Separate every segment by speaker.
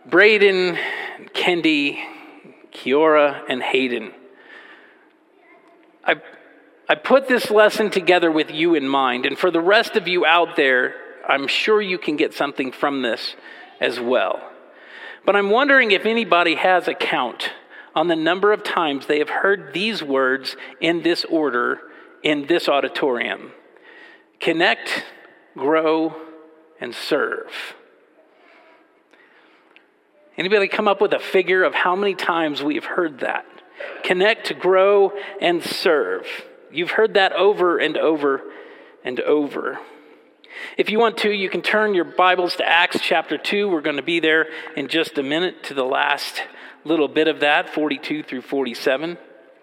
Speaker 1: Braden, Kendi, Kiora, and Hayden. I put this lesson together with you in mind, and for the rest of you out there, I'm sure you can get something from this as well. But I'm wondering if anybody has a count on the number of times they have heard these words in this order in this auditorium. Connect, grow, and serve. Anybody come up with a figure of how many times we have heard that? Connect, grow, and serve. You've heard that over and over and over. If you want to, you can turn your Bibles to Acts chapter 2. We're going to be there in just a minute to the last little bit of that, 42 through 47.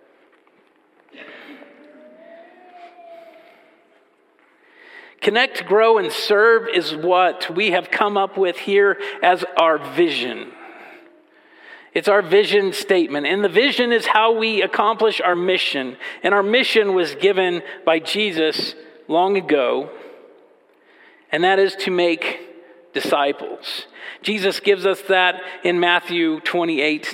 Speaker 1: Connect, grow, and serve is what we have come up with here as our vision. It's our vision statement. And the vision is how we accomplish our mission. And our mission was given by Jesus long ago. And that is to make disciples. Jesus gives us that in Matthew 28,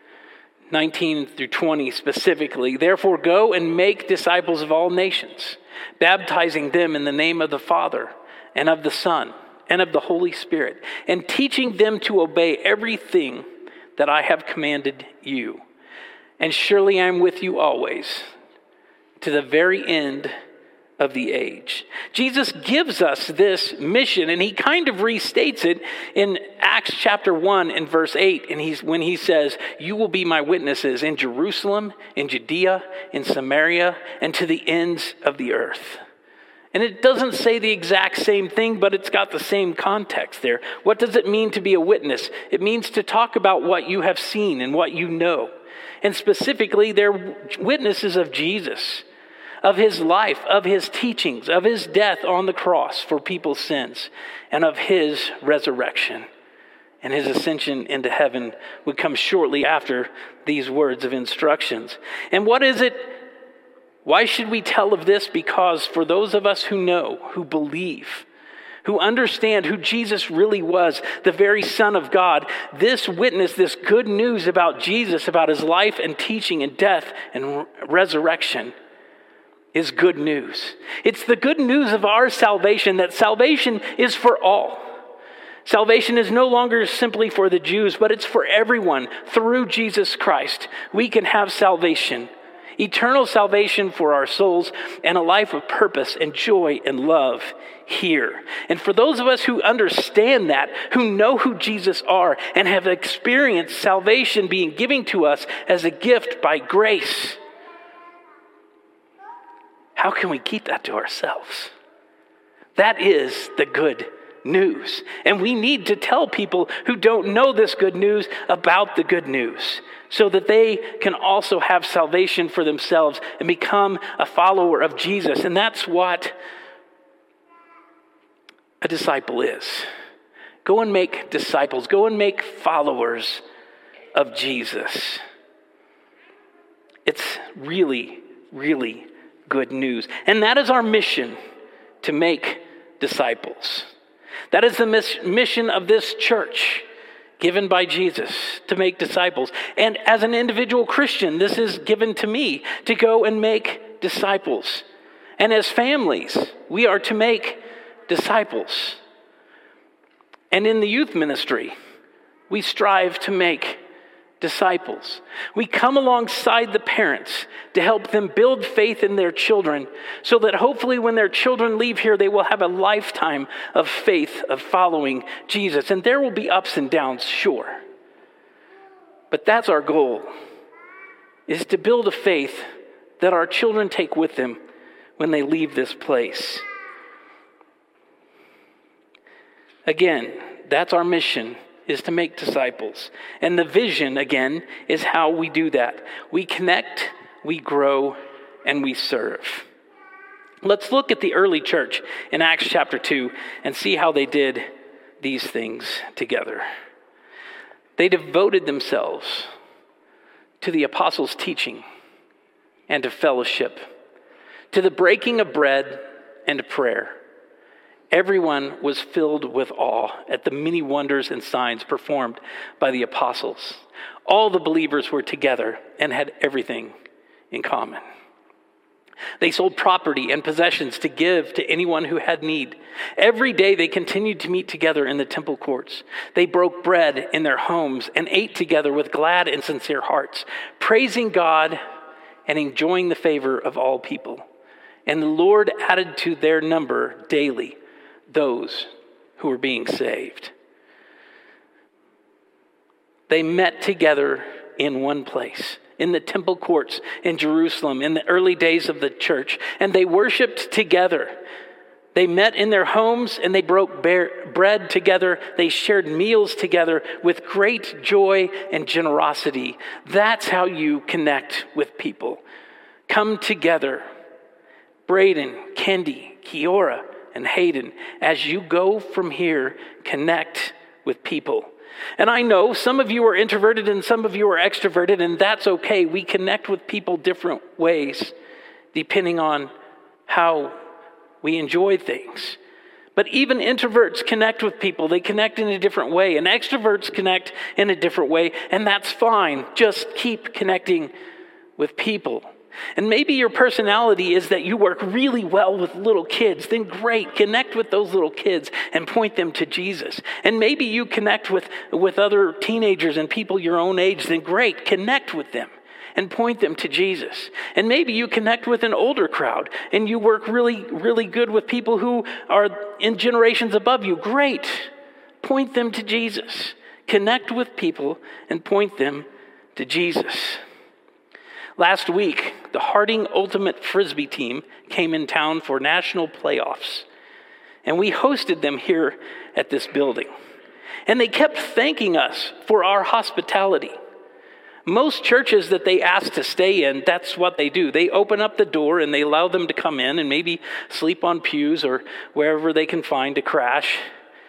Speaker 1: 19 through 20 specifically. Therefore, go and make disciples of all nations, baptizing them in the name of the Father and of the Son and of the Holy Spirit, and teaching them to obey everything that I have commanded you. And surely I am with you always, to the very end of the age. Jesus gives us this mission, and he kind of restates it in Acts chapter 1 and verse 8. And when he says, you will be my witnesses in Jerusalem, in Judea, in Samaria, and to the ends of the earth. And it doesn't say the exact same thing, but it's got the same context there. What does it mean to be a witness? It means to talk about what you have seen and what you know. And specifically, they're witnesses of Jesus, of his life, of his teachings, of his death on the cross for people's sins, and of his resurrection. And his ascension into heaven would come shortly after these words of instructions. And what is it? Why should we tell of this? Because for those of us who know, who believe, who understand who Jesus really was, the very Son of God, this witness, this good news about Jesus, about his life and teaching and death and resurrection is good news. It's the good news of our salvation, that salvation is for all. Salvation is no longer simply for the Jews, but it's for everyone. Through Jesus Christ, we can have salvation. Eternal salvation for our souls and a life of purpose and joy and love here. And for those of us who understand that, who know who Jesus are and have experienced salvation being given to us as a gift by grace, how can we keep that to ourselves? That is the good news. And we need to tell people who don't know this good news about the good news, so that they can also have salvation for themselves and become a follower of Jesus. And that's what a disciple is. Go and make disciples. Go and make followers of Jesus. It's really, really good news. And that is our mission, to make disciples. That is the mission of this church, given by Jesus, to make disciples. And as an individual Christian, this is given to me to go and make disciples. And as families, we are to make disciples. And in the youth ministry, we strive to make disciples. We come alongside the parents to help them build faith in their children, so that hopefully when their children leave here, they will have a lifetime of faith, of following Jesus. And there will be ups and downs, sure. But that's our goal, is to build a faith that our children take with them when they leave this place. Again, that's our mission, is to make disciples. And the vision, again, is how we do that. We connect, we grow, and we serve. Let's look at the early church in Acts chapter 2 and see how they did these things together. They devoted themselves to the apostles' teaching and to fellowship, to the breaking of bread and to prayer. Everyone was filled with awe at the many wonders and signs performed by the apostles. All the believers were together and had everything in common. They sold property and possessions to give to anyone who had need. Every day they continued to meet together in the temple courts. They broke bread in their homes and ate together with glad and sincere hearts, praising God and enjoying the favor of all people. And the Lord added to their number daily those who were being saved. They met together in one place, in the temple courts in Jerusalem in the early days of the church, and they worshiped together. They met in their homes and they broke bread together. They shared meals together with great joy and generosity. That's how you connect with people. Come together. Braden, Kendi, Kiora, and Hayden, as you go from here, connect with people. And I know some of you are introverted and some of you are extroverted, and that's okay. We connect with people different ways, depending on how we enjoy things. But even introverts connect with people. They connect in a different way, and extroverts connect in a different way, and that's fine. Just keep connecting with people. And maybe your personality is that you work really well with little kids. Then great, connect with those little kids and point them to Jesus. And maybe you connect with other teenagers and people your own age. Then great, connect with them and point them to Jesus. And maybe you connect with an older crowd and you work really, really good with people who are in generations above you. Great, point them to Jesus. Connect with people and point them to Jesus. Last week, the Harding Ultimate Frisbee team came in town for national playoffs, and we hosted them here at this building. And they kept thanking us for our hospitality. Most churches that they ask to stay in, that's what they do. They open up the door and they allow them to come in and maybe sleep on pews or wherever they can find to crash.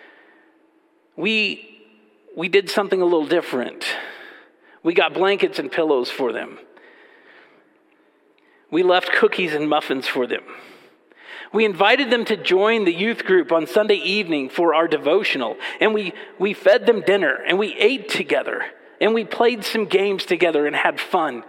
Speaker 1: We did something a little different. We got blankets and pillows for them. We left cookies and muffins for them. We invited them to join the youth group on Sunday evening for our devotional. And we fed them dinner and we ate together. And we played some games together and had fun.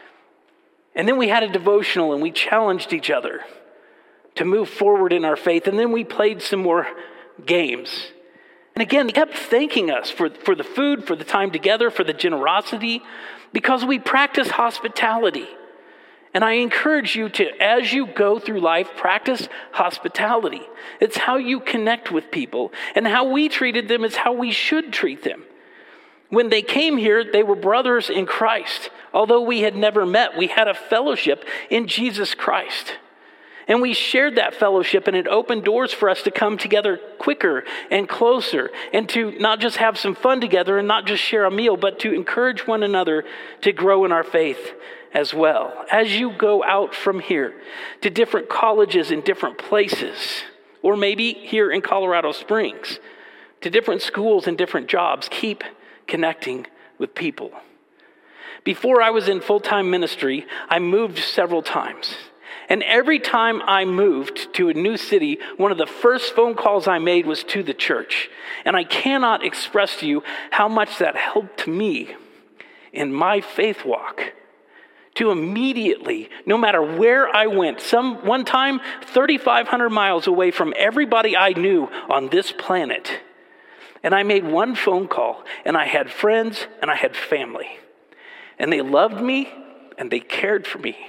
Speaker 1: And then we had a devotional and we challenged each other to move forward in our faith. And then we played some more games. And again, they kept thanking us for the food, for the time together, for the generosity, because we practice hospitality. And I encourage you to, as you go through life, practice hospitality. It's how you connect with people. And how we treated them is how we should treat them. When they came here, they were brothers in Christ. Although we had never met, we had a fellowship in Jesus Christ. And we shared that fellowship, and it opened doors for us to come together quicker and closer, and to not just have some fun together and not just share a meal, but to encourage one another to grow in our faith as well. As you go out from here to different colleges in different places, or maybe here in Colorado Springs, to different schools and different jobs, keep connecting with people. Before I was in full-time ministry, I moved several times. And every time I moved to a new city, one of the first phone calls I made was to the church. And I cannot express to you how much that helped me in my faith walk. To immediately, no matter where I went, one time 3,500 miles away from everybody I knew on this planet. And I made one phone call, and I had friends, and I had family. And they loved me, and they cared for me.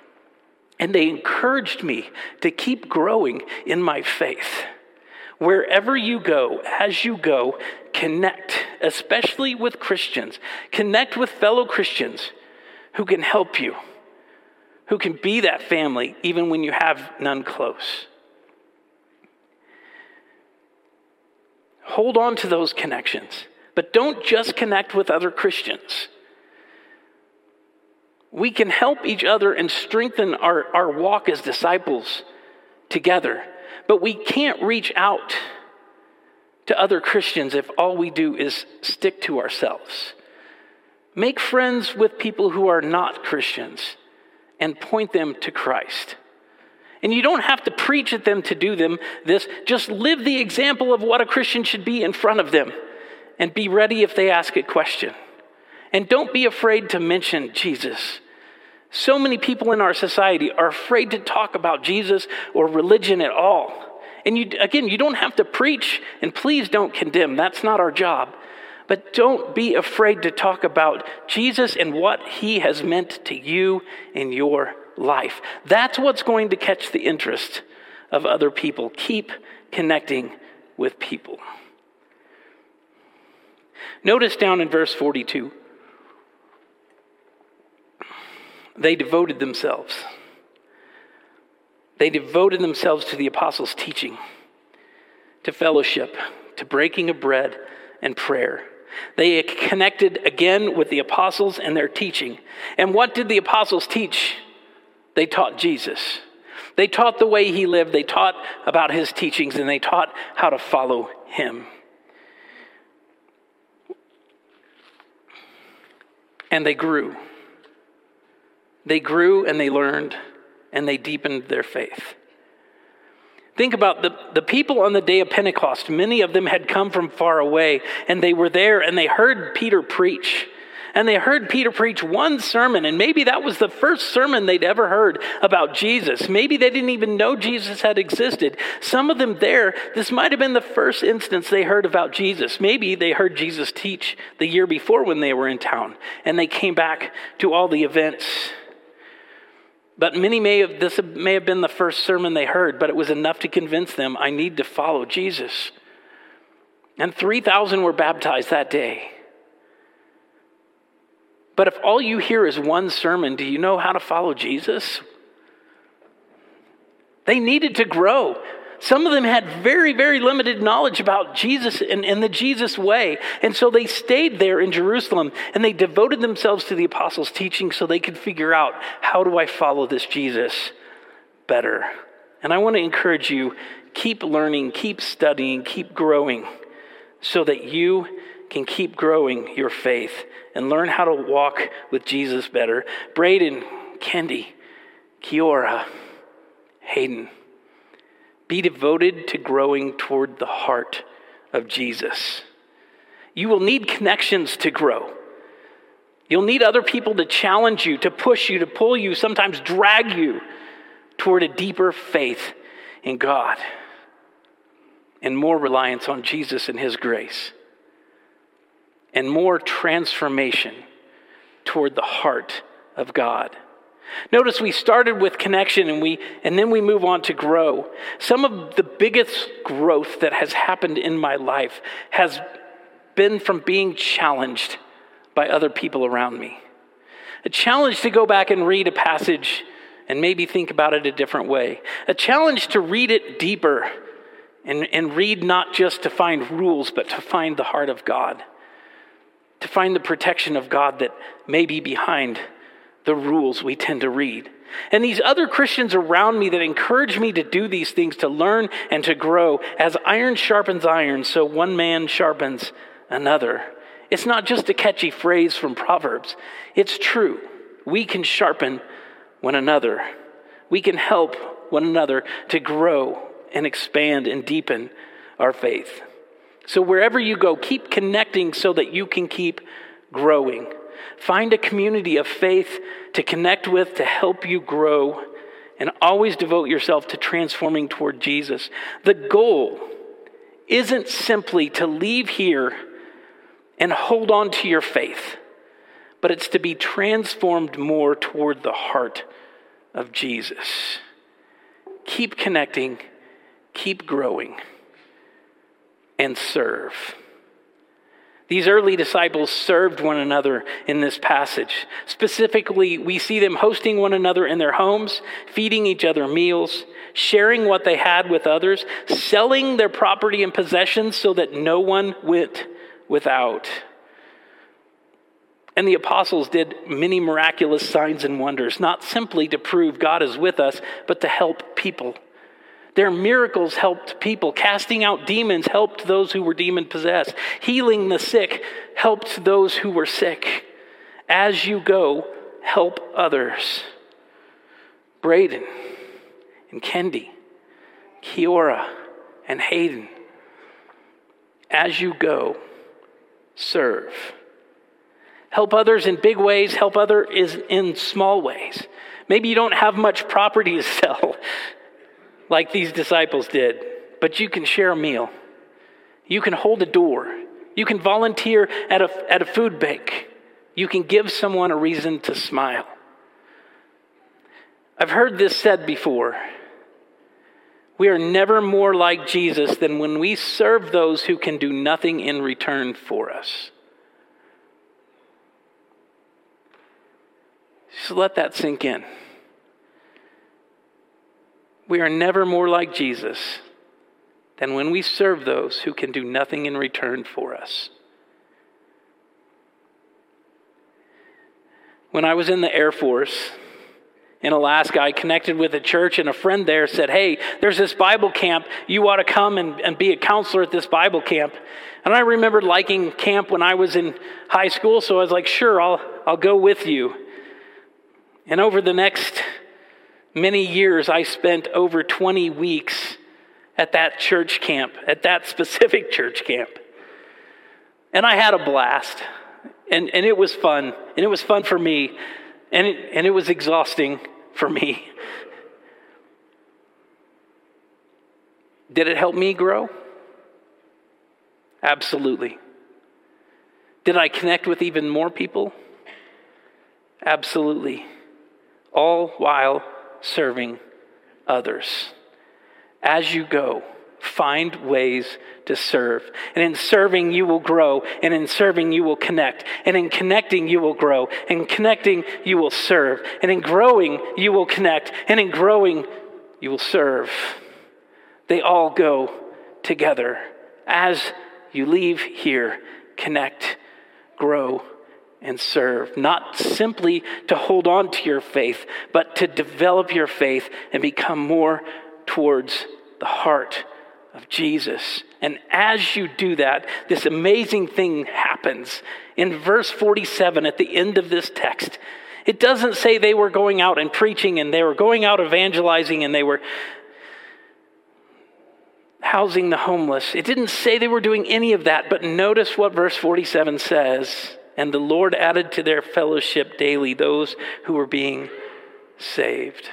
Speaker 1: And they encouraged me to keep growing in my faith. Wherever you go, as you go, connect, especially with Christians. Connect with fellow Christians who can help you, who can be that family even when you have none close. Hold on to those connections, but don't just connect with other Christians. We can help each other and strengthen our walk as disciples together, but we can't reach out to other Christians if all we do is stick to ourselves. Make friends with people who are not Christians and point them to Christ. And you don't have to preach at them to do this. Just live the example of what a Christian should be in front of them and be ready if they ask a question. And don't be afraid to mention Jesus. So many people in our society are afraid to talk about Jesus or religion at all. And you don't have to preach, and please don't condemn. That's not our job. But don't be afraid to talk about Jesus and what he has meant to you in your life. That's what's going to catch the interest of other people. Keep connecting with people. Notice down in verse 42, they devoted themselves. They devoted themselves to the apostles' teaching, to fellowship, to breaking of bread and prayer. They connected again with the apostles and their teaching. And what did the apostles teach? They taught Jesus. They taught the way he lived. They taught about his teachings, and they taught how to follow him. And they grew. They grew and they learned and they deepened their faith. Think about the people on the day of Pentecost. Many of them had come from far away, and they were there and they heard Peter preach. And they heard Peter preach one sermon, and maybe that was the first sermon they'd ever heard about Jesus. Maybe they didn't even know Jesus had existed. Some of them there, this might have been the first instance they heard about Jesus. Maybe they heard Jesus teach the year before when they were in town, and they came back to all the events. But this may have been the first sermon they heard, but it was enough to convince them, I need to follow Jesus. And 3,000 were baptized that day. But if all you hear is one sermon, do you know how to follow Jesus? They needed to grow. Some of them had very, very limited knowledge about Jesus and the Jesus way. And so they stayed there in Jerusalem and they devoted themselves to the apostles' teaching so they could figure out, how do I follow this Jesus better? And I want to encourage you, keep learning, keep studying, keep growing so that you can keep growing your faith and learn how to walk with Jesus better. Braden, Kendi, Kiora, Hayden, be devoted to growing toward the heart of Jesus. You will need connections to grow. You'll need other people to challenge you, to push you, to pull you, sometimes drag you toward a deeper faith in God and more reliance on Jesus and his grace and more transformation toward the heart of God. Notice we started with connection and then we move on to grow. Some of the biggest growth that has happened in my life has been from being challenged by other people around me. A challenge to go back and read a passage and maybe think about it a different way. A challenge to read it deeper and read not just to find rules, but to find the heart of God. To find the protection of God that may be behind the rules we tend to read. And these other Christians around me that encourage me to do these things, to learn and to grow. As iron sharpens iron, so one man sharpens another. It's not just a catchy phrase from Proverbs. It's true. We can sharpen one another. We can help one another to grow and expand and deepen our faith. So wherever you go, keep connecting so that you can keep growing. Find a community of faith to connect with, to help you grow, and always devote yourself to transforming toward Jesus. The goal isn't simply to leave here and hold on to your faith, but it's to be transformed more toward the heart of Jesus. Keep connecting, keep growing, and serve. These early disciples served one another in this passage. Specifically, we see them hosting one another in their homes, feeding each other meals, sharing what they had with others, selling their property and possessions so that no one went without. And the apostles did many miraculous signs and wonders, not simply to prove God is with us, but to help people. Their miracles helped people. Casting out demons helped those who were demon-possessed. Healing the sick helped those who were sick. As you go, help others. Braden, and Kendi, Kiora, and Hayden. As you go, serve. Help others in big ways, help others in small ways. Maybe you don't have much property to sell like these disciples did, but you can share a meal. You can hold a door. You can volunteer at a food bank. You can give someone a reason to smile. I've heard this said before. We are never more like Jesus than when we serve those who can do nothing in return for us. Just let that sink in. We are never more like Jesus than when we serve those who can do nothing in return for us. When I was in the Air Force in Alaska, I connected with a church, and a friend there said, hey, there's this Bible camp. You ought to come and be a counselor at this Bible camp. And I remembered liking camp when I was in high school, so I was like, sure, I'll go with you. And over the next many years, I spent over 20 weeks at that church camp, at that specific church camp. And I had a blast. And it was fun. And it was fun for me. And it was exhausting for me. Did it help me grow? Absolutely. Did I connect with even more people? Absolutely. All while serving others. As you go, find ways to serve. And in serving, you will grow. And in serving, you will connect. And in connecting, you will grow. And in connecting, you will serve. And in growing, you will connect. And in growing, you will serve. They all go together. As you leave here, connect, grow, and serve. Not simply to hold on to your faith, but to develop your faith and become more towards the heart of Jesus. And as you do that, this amazing thing happens. In verse 47 at the end of this text, it doesn't say they were going out and preaching and they were going out evangelizing and they were housing the homeless. It didn't say they were doing any of that, but notice what verse 47 says. And the Lord added to their fellowship daily those who were being saved.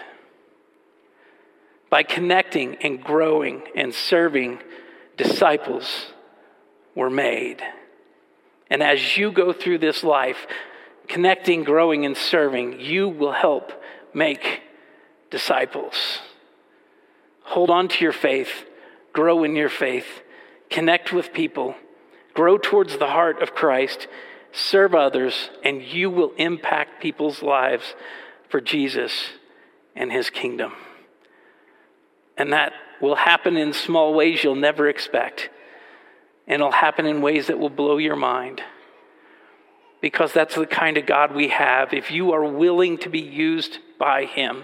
Speaker 1: By connecting and growing and serving, disciples were made. And as you go through this life, connecting, growing, and serving, you will help make disciples. Hold on to your faith, grow in your faith, connect with people, grow towards the heart of Christ, serve others, and you will impact people's lives for Jesus and his kingdom. And that will happen in small ways you'll never expect. And it'll happen in ways that will blow your mind. Because that's the kind of God we have. If you are willing to be used by him,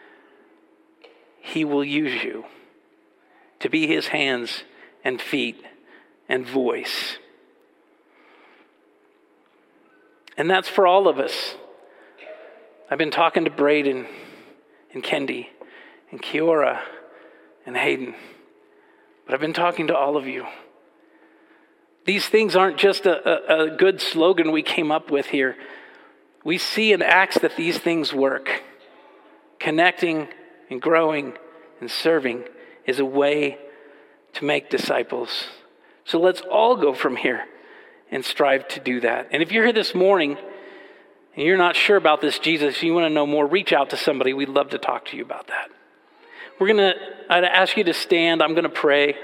Speaker 1: he will use you to be his hands and feet and voice. And that's for all of us. I've been talking to Braden and Kendi and Kiora and Hayden, but I've been talking to all of you. These things aren't just a good slogan we came up with here. We see in Acts that these things work. Connecting and growing and serving is a way to make disciples. So let's all go from here and strive to do that. And if you're here this morning and you're not sure about this Jesus, you want to know more, reach out to somebody. We'd love to talk to you about that. I'd ask you to stand. I'm going to pray.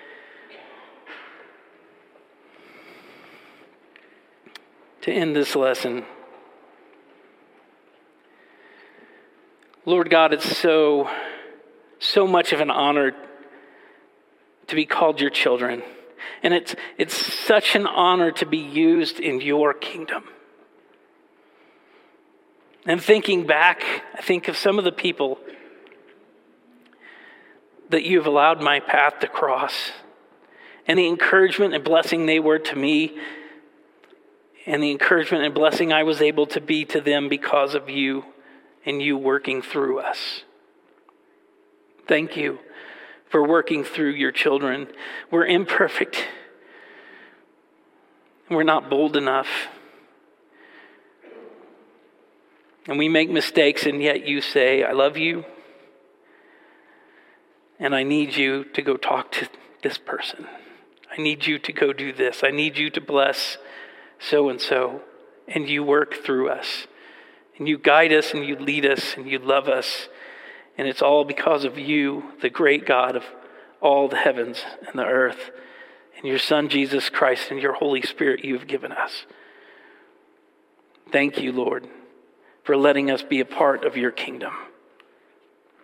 Speaker 1: To end this lesson. Lord God, it's so much of an honor to be called your children. And it's such an honor to be used in your kingdom. And thinking back, I think of some of the people that you've allowed my path to cross, and the encouragement and blessing they were to me, and the encouragement and blessing I was able to be to them because of you and you working through us. Thank you for working through your children. We're imperfect. We're not bold enough. And we make mistakes, and yet you say, I love you, and I need you to go talk to this person. I need you to go do this. I need you to bless so-and-so. And you work through us. And you guide us, and you lead us, and you love us. And it's all because of you, the great God of all the heavens and the earth, and your Son, Jesus Christ, and your Holy Spirit you have given us. Thank you, Lord, for letting us be a part of your kingdom.